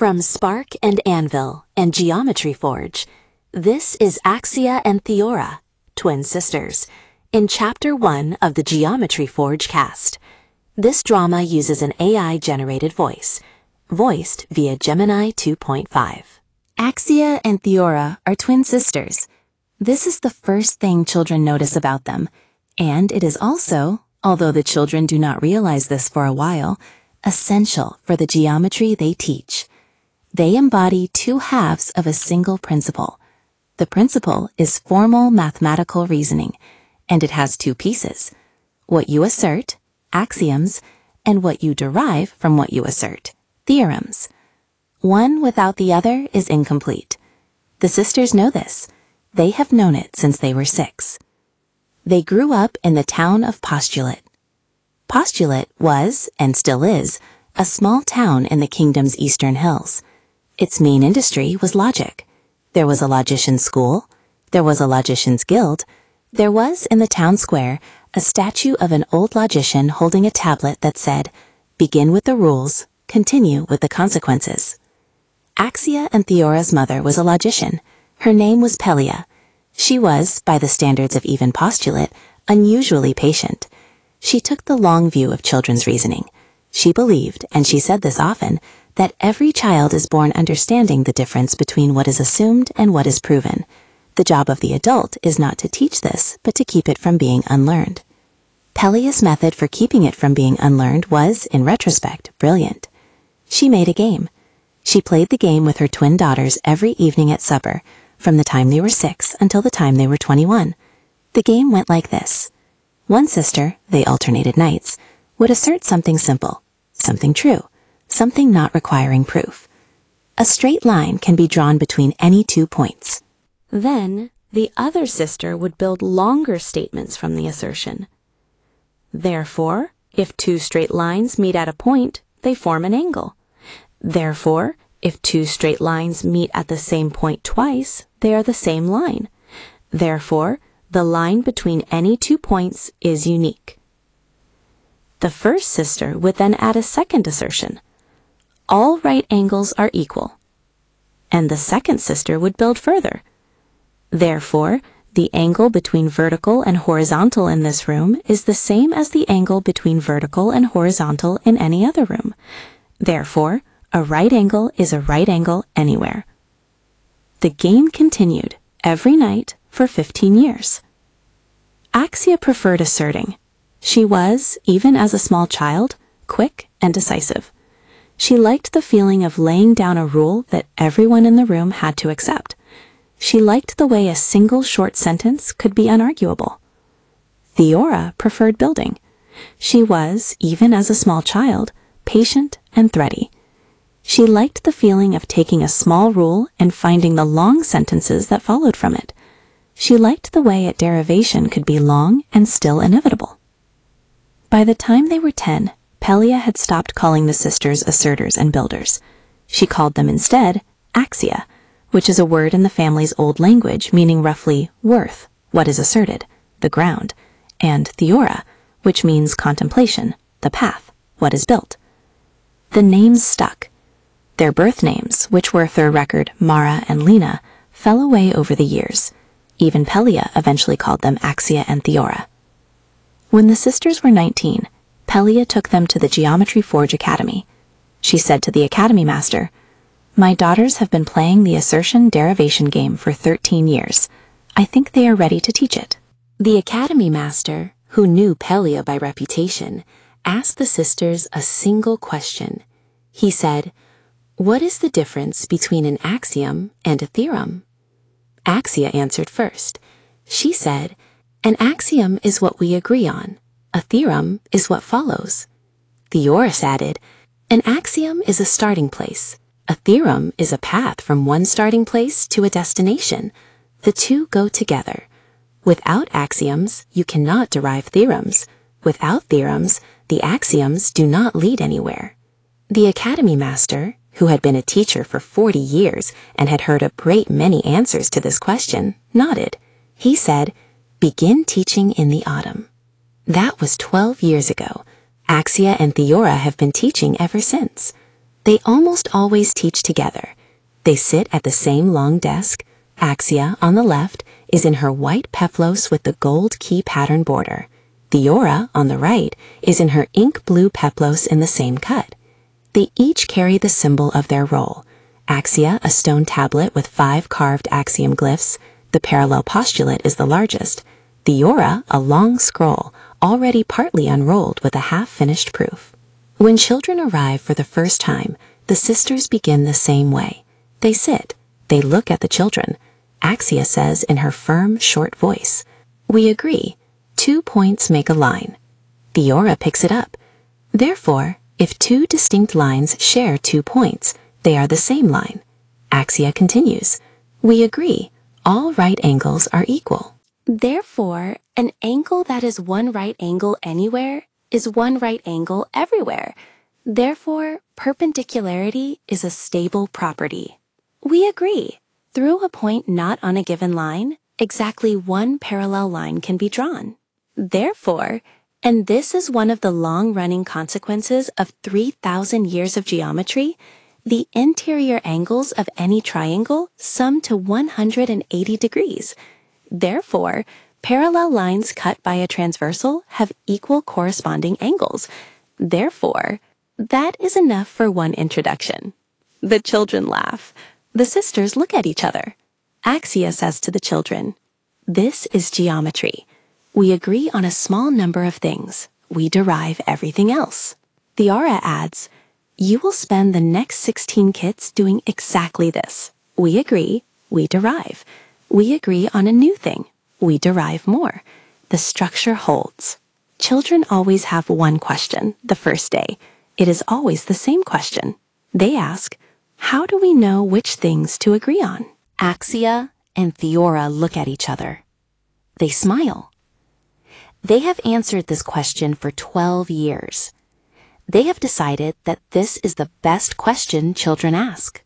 From Spark and Anvil and Geometry Forge, this is Axia and Theora, twin sisters, in Chapter 1 of the Geometry Forge cast. This drama uses an AI-generated voice, voiced via Gemini 2.5. Axia and Theora are twin sisters. This is the first thing children notice about them, and it is also, although the children do not realize this for a while, essential for the geometry they teach. They embody two halves of a single principle. The principle is formal mathematical reasoning, and it has two pieces: what you assert, axioms, and what you derive from what you assert, theorems. One without the other is incomplete. The sisters know this. They have known it since they were 6. They grew up in the town of Postulate. Postulate was, and still is, a small town in the kingdom's eastern hills. Its main industry was logic. There was a logician's school. There was a logician's guild. There was, in the town square, a statue of an old logician holding a tablet that said, "Begin with the rules, continue with the consequences." Axia and Theora's mother was a logician. Her name was Pelia. She was, by the standards of even Postulate, unusually patient. She took the long view of children's reasoning. She believed, and she said this often, that every child is born understanding the difference between what is assumed and what is proven. The job of the adult is not to teach this, but to keep it from being unlearned. Pelia's method for keeping it from being unlearned was, in retrospect, brilliant. She made a game. She played the game with her twin daughters every evening at supper, from the time they were 6 until the time they were 21. The game went like this. One sister, they alternated nights, would assert something simple, something true, something not requiring proof. A straight line can be drawn between any 2 points. Then, the other sister would build longer statements from the assertion. Therefore, if 2 straight lines meet at a point, they form an angle. Therefore, if 2 straight lines meet at the same point twice, they are the same line. Therefore, the line between any 2 points is unique. The first sister would then add a second assertion. All right angles are equal. And the second sister would build further. Therefore, the angle between vertical and horizontal in this room is the same as the angle between vertical and horizontal in any other room. Therefore, a right angle is a right angle anywhere. The game continued every night for 15 years. Axia preferred asserting. She was, even as a small child, quick and decisive. She liked the feeling of laying down a rule that everyone in the room had to accept. She liked the way a single short sentence could be unarguable. Theora preferred building. She was, even as a small child, patient and thready. She liked the feeling of taking a small rule and finding the long sentences that followed from it. She liked the way a derivation could be long and still inevitable. By the time they were 10, Pelia had stopped calling the sisters asserters and builders. She called them instead axia, which is a word in the family's old language meaning roughly worth, what is asserted, the ground, and theora, which means contemplation, the path, what is built. The names stuck. Their birth names, which were, for record, Mara and Lena, fell away over the years. Even Pelia eventually called them Axia and Theora. When the sisters were 19, Pelia took them to the Geometry Forge Academy. She said to the academy master, "My daughters have been playing the assertion-derivation game for 13 years. I think they are ready to teach it." The academy master, who knew Pelia by reputation, asked the sisters a single question. He said, "What is the difference between an axiom and a theorem?" Axia answered first. She said, "An axiom is what we agree on. A theorem is what follows." Theoris added, "An axiom is a starting place. A theorem is a path from one starting place to a destination. The two go together. Without axioms, you cannot derive theorems. Without theorems, the axioms do not lead anywhere." The academy master, who had been a teacher for 40 years and had heard a great many answers to this question, nodded. He said, "Begin teaching in the autumn." That was 12 years ago. Axia and Theora have been teaching ever since. They almost always teach together. They sit at the same long desk. Axia, on the left, is in her white peplos with the gold key pattern border. Theora, on the right, is in her ink blue peplos in the same cut. They each carry the symbol of their role. Axia, a stone tablet with 5 carved axiom glyphs. The parallel postulate is the largest. Theora, a long scroll, already partly unrolled with a half-finished proof. When children arrive for the first time, the sisters begin the same way. They sit. They look at the children. Axia says in her firm, short voice, "We agree. 2 points make a line." Theora picks it up. Therefore, if 2 distinct lines share 2 points, they are the same line. Axia continues, "We agree. All right angles are equal." Therefore, an angle that is one right angle anywhere is one right angle everywhere. Therefore, perpendicularity is a stable property. We agree. Through a point not on a given line, exactly one parallel line can be drawn. Therefore, and this is one of the long-running consequences of 3,000 years of geometry, the interior angles of any triangle sum to 180 degrees. Therefore, parallel lines cut by a transversal have equal corresponding angles. Therefore, that is enough for one introduction. The children laugh. The sisters look at each other. Axia says to the children, "This is geometry. We agree on a small number of things. We derive everything else." Theora adds, "You will spend the next 16 kits doing exactly this. We agree, we derive. We agree on a new thing. We derive more. The structure holds." Children always have one question the first day. It is always the same question. They ask, "How do we know which things to agree on?" Axia and Theora look at each other. They smile. They have answered this question for 12 years. They have decided that this is the best question children ask.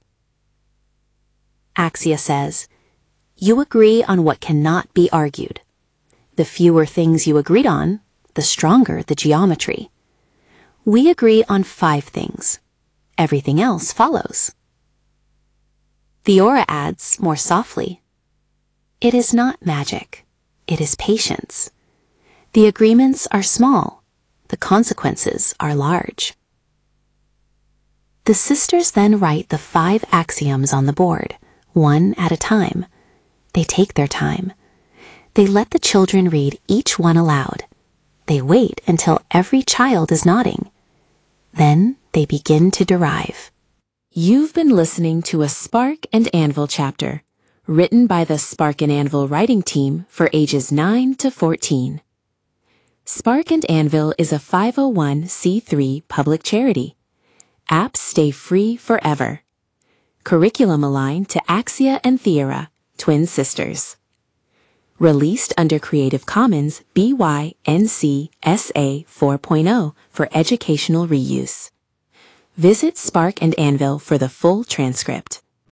Axia says, "You agree on what cannot be argued. The fewer things you agreed on, the stronger the geometry. We agree on 5 things. Everything else follows." Theora adds, more softly, "It is not magic. It is patience. The agreements are small. The consequences are large." The sisters then write the 5 axioms on the board, one at a time. They take their time. They let the children read each one aloud. They wait until every child is nodding. Then they begin to derive. You've been listening to a Spark and Anvil chapter, written by the Spark and Anvil writing team for ages 9 to 14. Spark and Anvil is a 501c3 public charity. Apps stay free forever. Curriculum aligned to Axia and Theora, twin sisters. Released under Creative Commons BY-NC SA 4.0 for educational reuse. Visit Spark and Anvil for the full transcript.